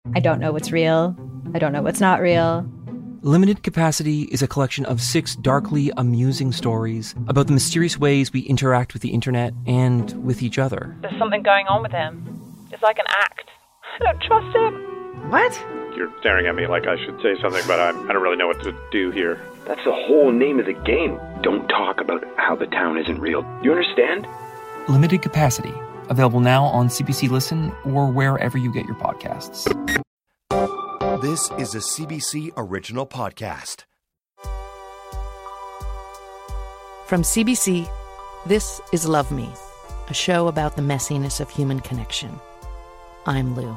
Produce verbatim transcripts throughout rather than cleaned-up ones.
I don't know what's real. I don't know what's not real. Limited Capacity is a collection of six darkly amusing stories about the mysterious ways we interact with the internet and with each other. There's something going on with him. It's like an act. I don't trust him. What? You're staring at me like I should say something, but I, I don't really know what to do here. That's the whole name of the game. Don't talk about how the town isn't real. You understand? Limited Capacity. Available now on C B C Listen or wherever you get your podcasts. This is a C B C original podcast. From C B C, this is Love Me, a show about the messiness of human connection. I'm Lou.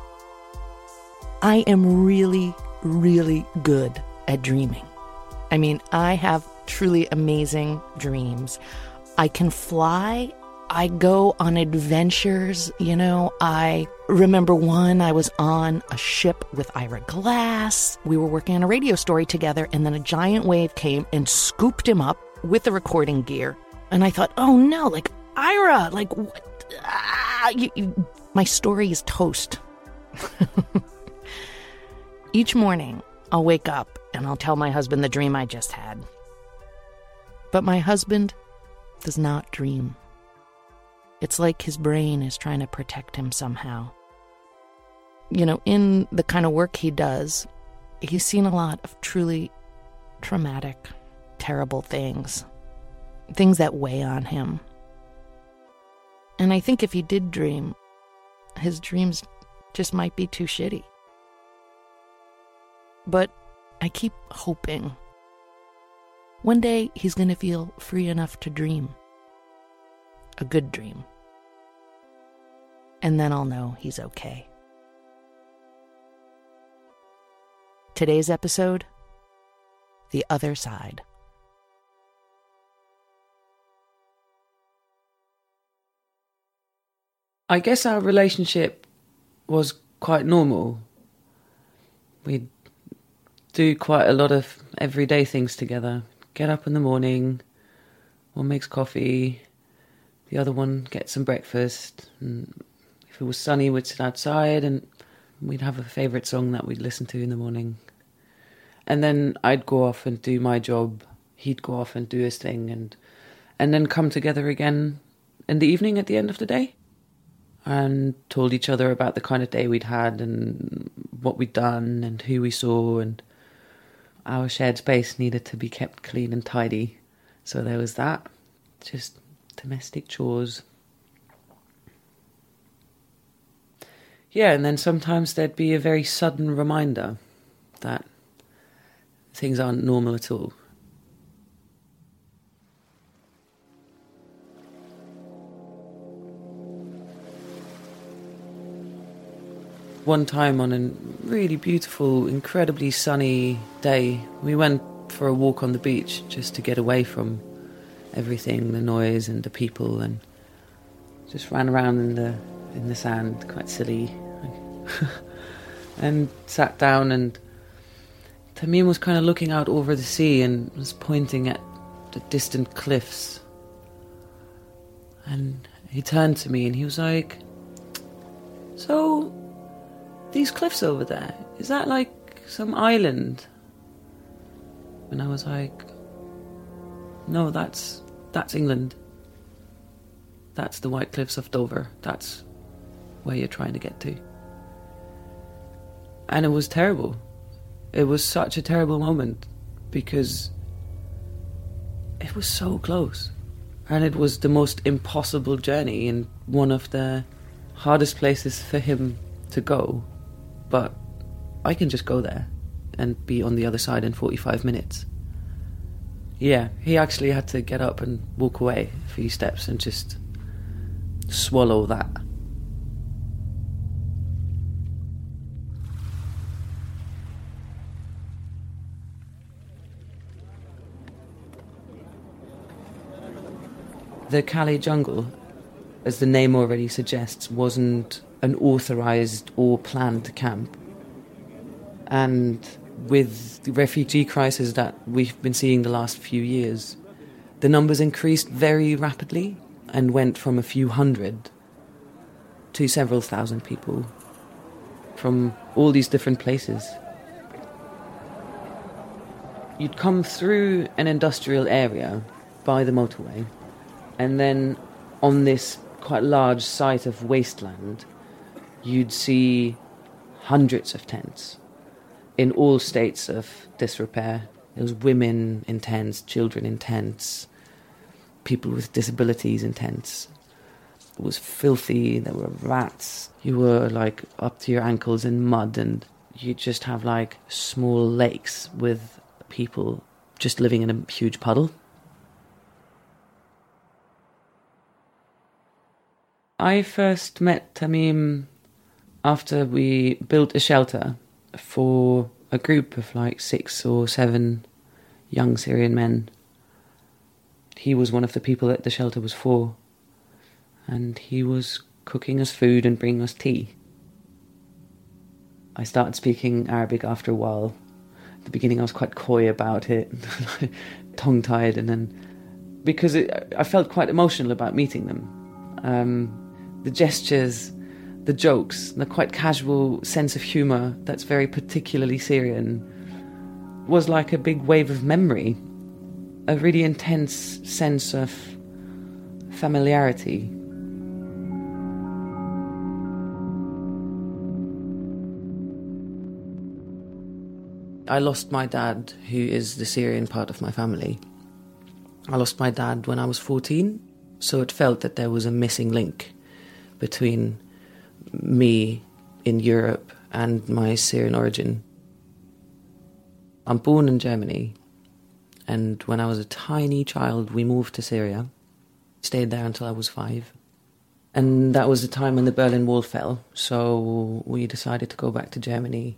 I am really, really good at dreaming. I mean, I have truly amazing dreams. I can fly. I go on adventures, you know. I remember one, I was on a ship with Ira Glass. We were working on a radio story together, and then a giant wave came and scooped him up with the recording gear. And I thought, oh no, like, Ira, like, what? Ah, you, you. My story is toast. Each morning, I'll wake up and I'll tell my husband the dream I just had. But my husband does not dream. It's like his brain is trying to protect him somehow. You know, in the kind of work he does, he's seen a lot of truly traumatic, terrible things. Things that weigh on him. And I think if he did dream, his dreams just might be too shitty. But I keep hoping. One day he's going to feel free enough to dream. A good dream. And then I'll know he's okay. Today's episode, The Other Side. I guess our relationship was quite normal. We'd do quite a lot of everyday things together. Get up in the morning, one makes coffee, the other one gets some breakfast. And if it was sunny, we'd sit outside and we'd have a favourite song that we'd listen to in the morning. And then I'd go off and do my job. He'd go off and do his thing, and and then come together again in the evening at the end of the day and told each other about the kind of day we'd had and what we'd done and who we saw, and our shared space needed to be kept clean and tidy. So there was that. Just domestic chores. Yeah, and then sometimes there'd be a very sudden reminder that things aren't normal at all. One time on a really beautiful, incredibly sunny day, we went for a walk on the beach just to get away from everything, the noise and the people, and just ran around in the in the sand, quite silly. And sat down, and Tamim was kind of looking out over the sea and was pointing at the distant cliffs. And he turned to me and he was like, "So, these cliffs over there, is that like some island?" And I was like, "No, that's that's England. That's the White Cliffs of Dover. That's where you're trying to get to." And it was terrible. It was such a terrible moment because it was so close. And it was the most impossible journey and one of the hardest places for him to go. But I can just go there and be on the other side in forty-five minutes. Yeah, he actually had to get up and walk away a few steps and just swallow that. The Calais jungle, as the name already suggests, wasn't an authorised or planned camp. And with the refugee crisis that we've been seeing the last few years, the numbers increased very rapidly and went from a few hundred to several thousand people. from all these different places. You'd come through an industrial area by the motorway, and then on this quite large site of wasteland, you'd see hundreds of tents in all states of disrepair. There was women in tents, children in tents, people with disabilities in tents. It was filthy, there were rats. You were like up to your ankles in mud, and you just have like small lakes with people just living in a huge puddle. I first met Tamim after we built a shelter for a group of like six or seven young Syrian men. He was one of the people that the shelter was for, and he was cooking us food and bringing us tea. I started speaking Arabic after a while. At the beginning I was quite coy about it, tongue-tied, and then because it, I felt quite emotional about meeting them. Um, the gestures, the jokes, the quite casual sense of humour that's very particularly Syrian was like a big wave of memory, a really intense sense of familiarity. I lost my dad, who is the Syrian part of my family. I lost my dad when I was fourteen, so it felt that there was a missing link between me in Europe and my Syrian origin. I'm born in Germany, and when I was a tiny child we moved to Syria, stayed there until I was five. And that was the time when the Berlin Wall fell, so we decided to go back to Germany.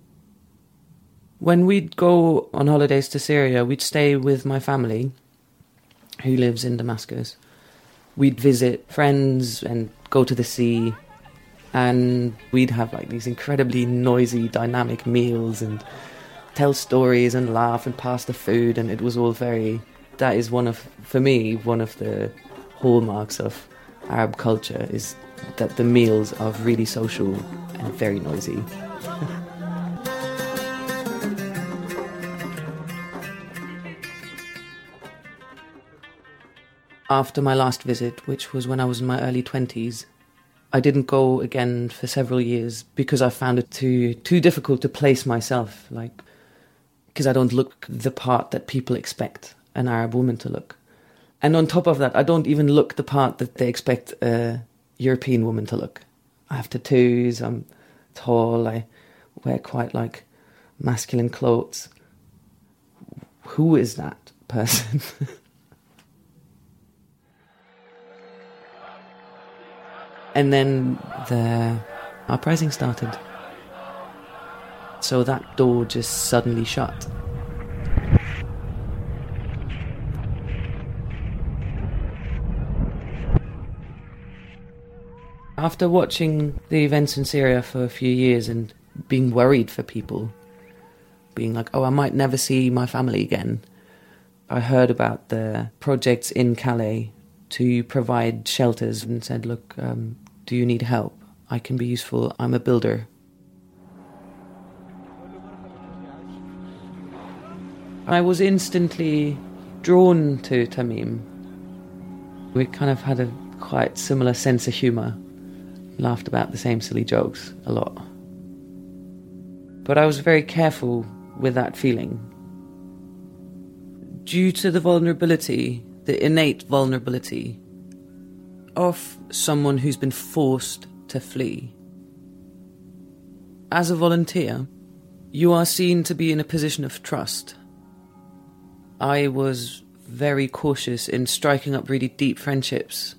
When we'd go on holidays to Syria, we'd stay with my family, who lives in Damascus. We'd visit friends and go to the sea, and we'd have like these incredibly noisy, dynamic meals and tell stories and laugh and pass the food, and it was all very... That is one of, for me, one of the hallmarks of Arab culture, is that the meals are really social and very noisy. After my last visit, which was when I was in my early twenties, I didn't go again for several years because I found it too too difficult to place myself, like, because I don't look the part that people expect an Arab woman to look. And on top of that, I don't even look the part that they expect a European woman to look. I have tattoos, I'm tall, I wear quite like masculine clothes. Who is that person? And then the uprising started. So that door just suddenly shut. After watching the events in Syria for a few years and being worried for people, being like, oh, I might never see my family again, I heard about the projects in Calais to provide shelters and said, look, um, do you need help? I can be useful. I'm a builder. I was instantly drawn to Tamim. We kind of had a quite similar sense of humour, laughed about the same silly jokes a lot. But I was very careful with that feeling. Due to the vulnerability, the innate vulnerability of someone who's been forced to flee. As a volunteer, you are seen to be in a position of trust. I was very cautious in striking up really deep friendships.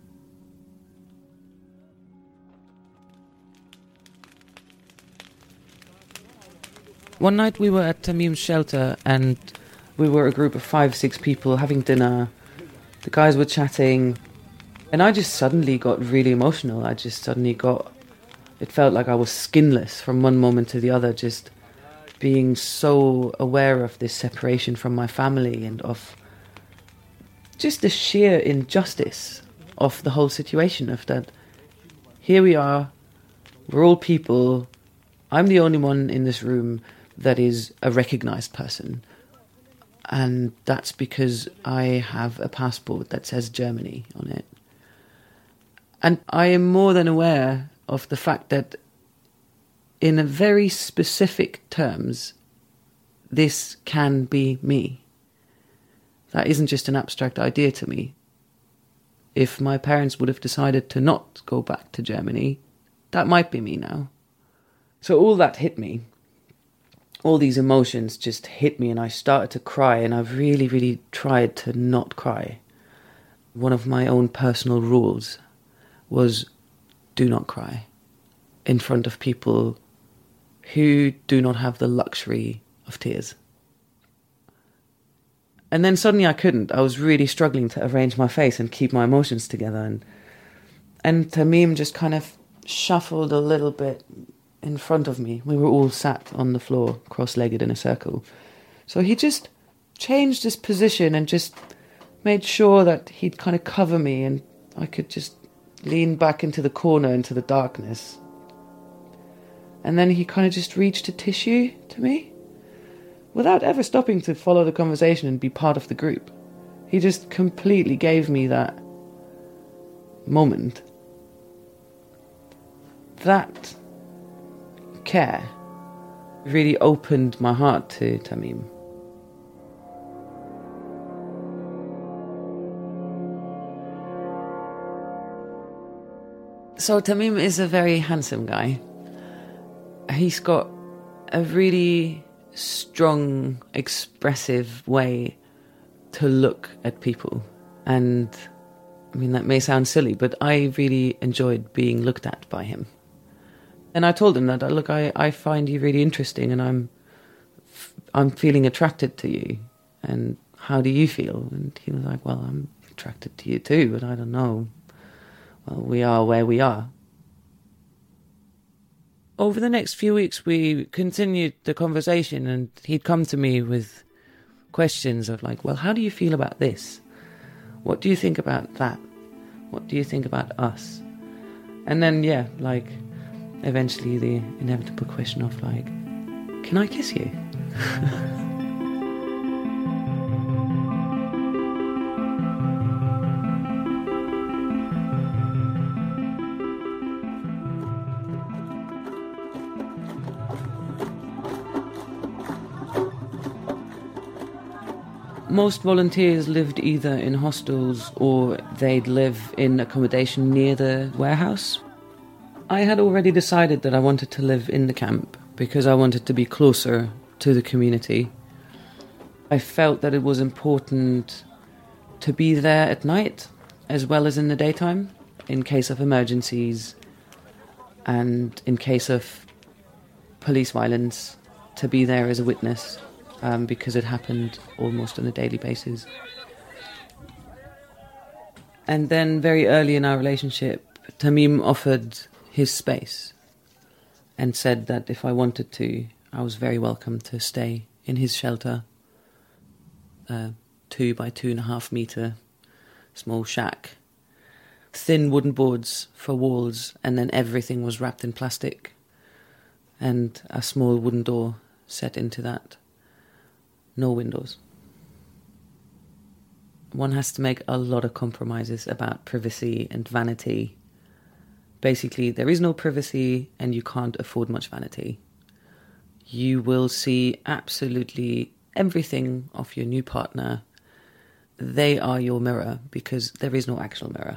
One night we were at Tamim's shelter and we were a group of five, six people having dinner. The guys were chatting, and I just suddenly got really emotional. I just suddenly got... It felt like I was skinless from one moment to the other, just being so aware of this separation from my family and of just the sheer injustice of the whole situation, of that here we are, we're all people, I'm the only one in this room that is a recognised person. And that's because I have a passport that says Germany on it. And I am more than aware of the fact that in a very specific terms, this can be me. That isn't just an abstract idea to me. If my parents would have decided to not go back to Germany, that might be me now. So all that hit me. All these emotions just hit me and I started to cry, and I've really, really tried to not cry. One of my own personal rules was do not cry in front of people who do not have the luxury of tears. And then suddenly I couldn't. I was really struggling to arrange my face and keep my emotions together. And, and Tamim just kind of shuffled a little bit in front of me. We were all sat on the floor, cross-legged in a circle. So he just changed his position and just made sure that he'd kind of cover me and I could just lean back into the corner, into the darkness. And then he kind of just reached a tissue to me, without ever stopping to follow the conversation and be part of the group. He just completely gave me that moment. That care really opened my heart to Tamim. So Tamim is a very handsome guy. He's got a really strong, expressive way to look at people. And, I mean, that may sound silly, but I really enjoyed being looked at by him. And I told him that, look, I, I find you really interesting and I'm I'm feeling attracted to you. And how do you feel? And he was like, well, I'm attracted to you too, but I don't know. Well, we are where we are. Over the next few weeks, we continued the conversation, and he'd come to me with questions of like, well, how do you feel about this? What do you think about that? What do you think about us? And then, yeah, like, eventually the inevitable question of like, can I kiss you? Most volunteers lived either in hostels or they'd live in accommodation near the warehouse. I had already decided that I wanted to live in the camp because I wanted to be closer to the community. I felt that it was important to be there at night as well as in the daytime in case of emergencies and in case of police violence, to be there as a witness. Um, because it happened almost on a daily basis. And then very early in our relationship, Tamim offered his space and said that if I wanted to, I was very welcome to stay in his shelter. Uh, two by two and a half metre small shack. Thin wooden boards for walls, and then everything was wrapped in plastic. And a small wooden door set into that. No windows. One has to make a lot of compromises about privacy and vanity. Basically, there is no privacy and you can't afford much vanity. You will see absolutely everything of your new partner. They are your mirror because there is no actual mirror.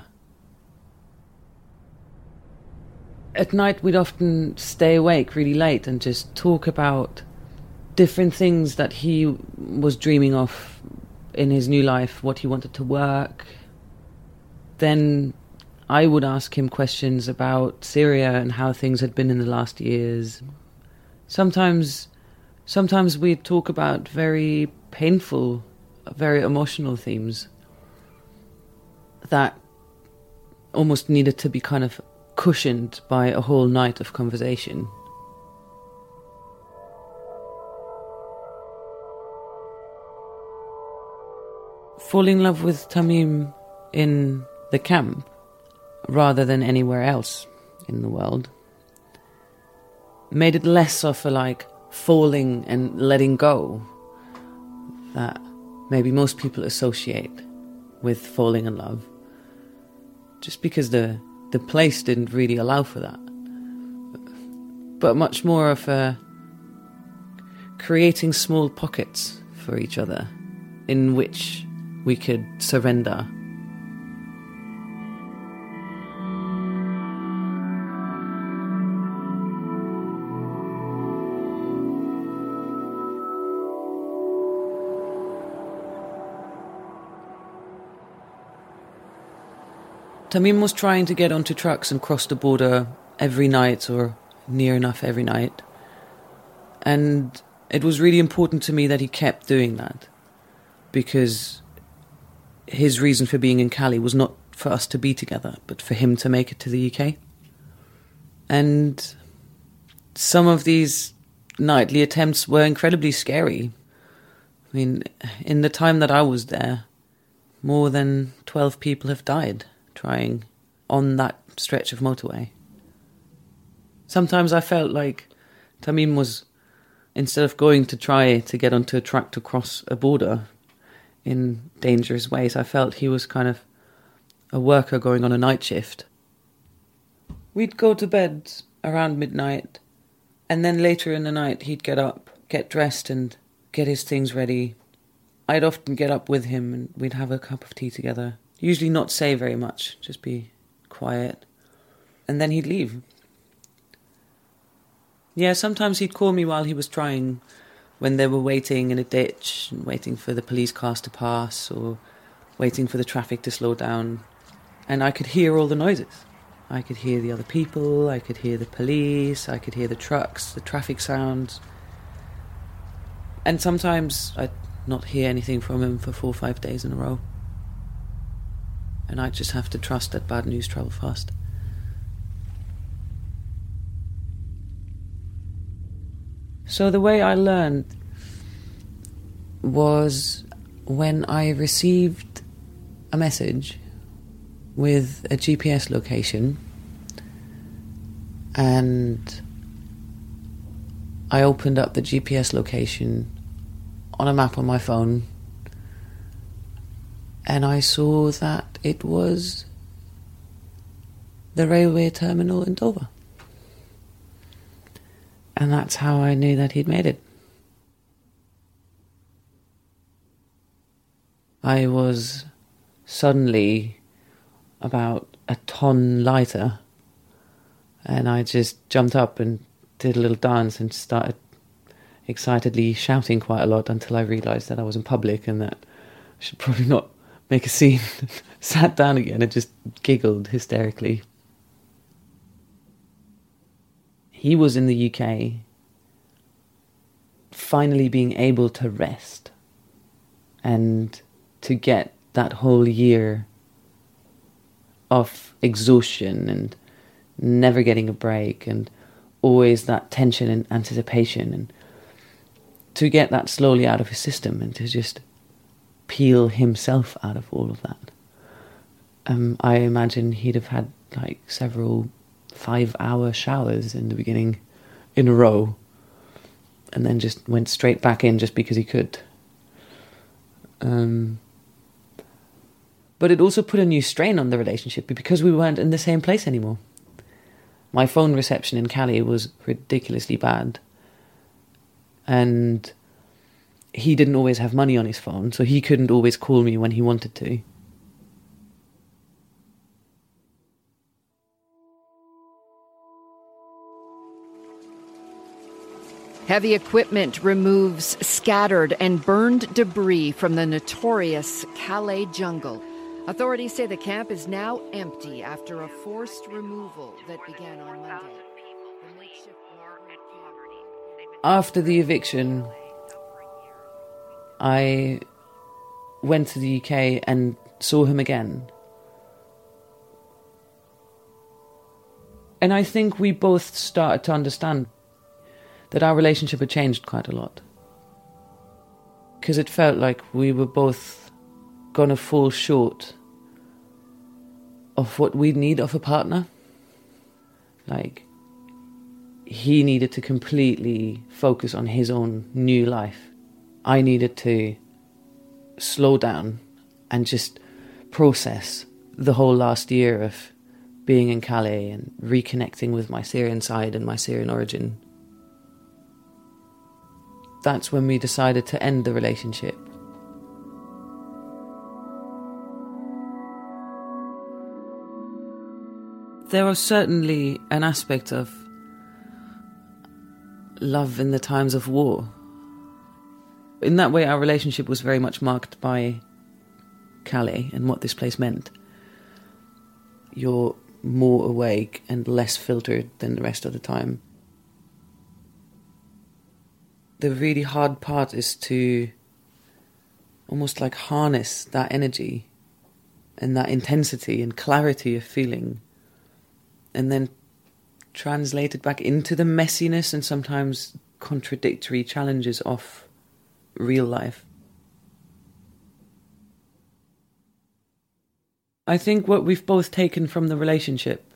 At night, we'd often stay awake really late and just talk about different things that he was dreaming of in his new life, what he wanted to work. Then I would ask him questions about Syria and how things had been in the last years. Sometimes, sometimes we'd talk about very painful, very emotional themes that almost needed to be kind of cushioned by a whole night of conversation. Falling in love with Tamim in the camp rather than anywhere else in the world made it less of a like falling and letting go that maybe most people associate with falling in love, just because the the place didn't really allow for that, but much more of a creating small pockets for each other in which we could surrender. Tamim was trying to get onto trucks and cross the border every night, or near enough every night. And it was really important to me that he kept doing that, because his reason for being in Cali was not for us to be together, but for him to make it to the U K. And some of these nightly attempts were incredibly scary. I mean, in the time that I was there, more than twelve people have died trying on that stretch of motorway. Sometimes I felt like Tamim was, instead of going to try to get onto a truck to cross a border in dangerous ways, I felt he was kind of a worker going on a night shift. We'd go to bed around midnight, and then later in the night he'd get up, get dressed and get his things ready. I'd often get up with him and we'd have a cup of tea together. Usually not say very much, just be quiet. And then he'd leave. Yeah, sometimes he'd call me while he was trying, when they were waiting in a ditch, and waiting for the police cars to pass, or waiting for the traffic to slow down. And I could hear all the noises. I could hear the other people, I could hear the police, I could hear the trucks, the traffic sounds. And sometimes I'd not hear anything from him for four or five days in a row. And I'd just have to trust that bad news travel fast. So the way I learned was when I received a message with a G P S location, and I opened up the G P S location on a map on my phone, and I saw that it was the railway terminal in Dover. And that's how I knew that he'd made it. I was suddenly about a ton lighter, and I just jumped up and did a little dance and started excitedly shouting quite a lot until I realised that I was in public and that I should probably not make a scene. Sat down again and just giggled hysterically. He was in the U K, finally being able to rest and to get that whole year of exhaustion and never getting a break and always that tension and anticipation, and to get that slowly out of his system and to just peel himself out of all of that. Um, I imagine he'd have had like several five-hour showers in the beginning in a row, and then just went straight back in just because he could. Um, but it also put a new strain on the relationship because we weren't in the same place anymore. My phone reception in Cali was ridiculously bad, and he didn't always have money on his phone, so he couldn't always call me when he wanted to. Heavy equipment removes scattered and burned debris from the notorious Calais jungle. Authorities say the camp is now empty after a forced removal that began on Monday. After the eviction, I went to the U K and saw him again. And I think we both started to understand that our relationship had changed quite a lot. Because it felt like we were both going to fall short of what we need of a partner. Like, he needed to completely focus on his own new life. I needed to slow down and just process the whole last year of being in Calais and reconnecting with my Syrian side and my Syrian origin. That's when we decided to end the relationship. There was certainly an aspect of love in the times of war. In that way, our relationship was very much marked by Calais and what this place meant. You're more awake and less filtered than the rest of the time. The really hard part is to almost like harness that energy and that intensity and clarity of feeling, and then translate it back into the messiness and sometimes contradictory challenges of real life. I think what we've both taken from the relationship,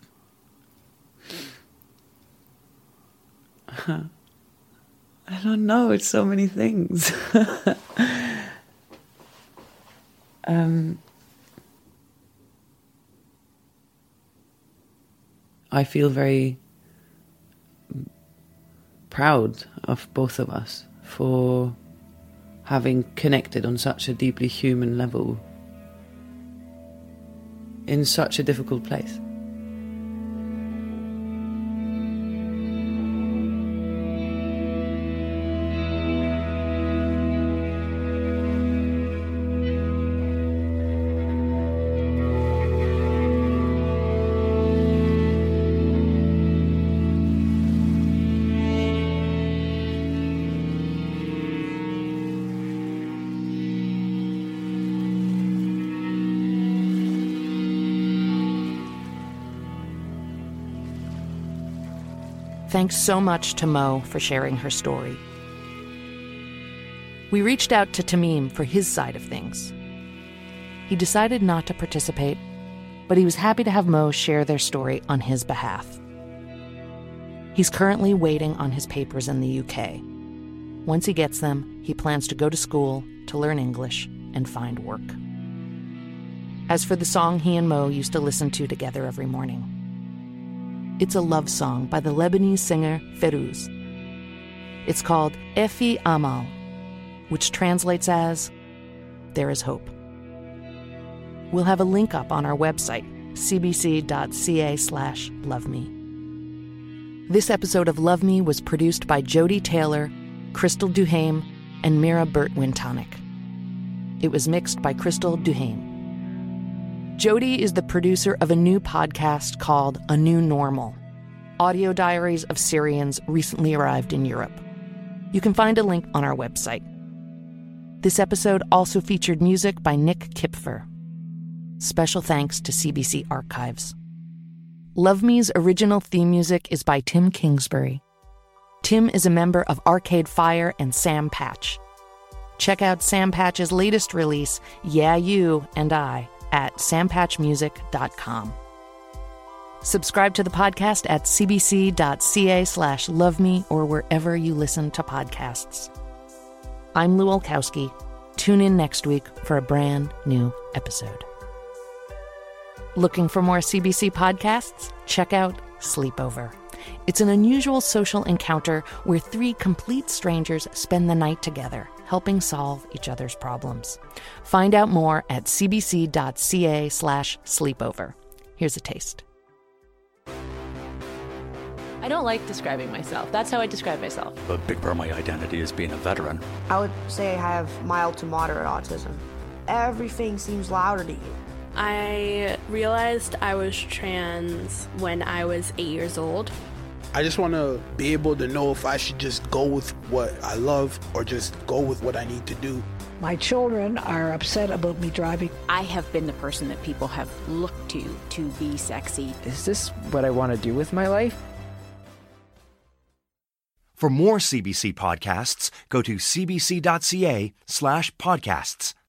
I don't know, it's so many things. um, I feel very proud of both of us for having connected on such a deeply human level in such a difficult place. Thanks so much to Mo for sharing her story. We reached out to Tamim for his side of things. He decided not to participate, but he was happy to have Mo share their story on his behalf. He's currently waiting on his papers in the U K. Once he gets them, he plans to go to school, to learn English, and find work. As for the song he and Mo used to listen to together every morning, it's a love song by the Lebanese singer Ferouz. It's called Efi Amal, which translates as There is Hope. We'll have a link up on our website, cbc.ca slash love me. This episode of Love Me was produced by Jody Taylor, Crystal Duhame, and Mira Burt-Wintonic. It was mixed by Crystal Duhame. Jody is the producer of a new podcast called A New Normal, audio diaries of Syrians recently arrived in Europe. You can find a link on our website. This episode also featured music by Nick Kipfer. Special thanks to C B C Archives. Love Me's original theme music is by Tim Kingsbury. Tim is a member of Arcade Fire and Sam Patch. Check out Sam Patch's latest release, Yeah You and I, at sam patch music dot com. Subscribe to the podcast at cbc.ca slash love me or wherever you listen to podcasts. I'm Lou Olkowski. Tune in next week for a brand new episode. Looking for more C B C podcasts? Check out Sleepover. It's an unusual social encounter where three complete strangers spend the night together, helping solve each other's problems. Find out more at cbc.ca slash sleepover. Here's a taste. I don't like describing myself. That's how I describe myself. A big part of my identity is being a veteran. I would say I have mild to moderate autism. Everything seems louder to you. I realized I was trans when I was eight years old. I just want to be able to know if I should just go with what I love or just go with what I need to do. My children are upset about me driving. I have been the person that people have looked to to be sexy. Is this what I want to do with my life? For more C B C podcasts, go to cbc.ca slash podcasts.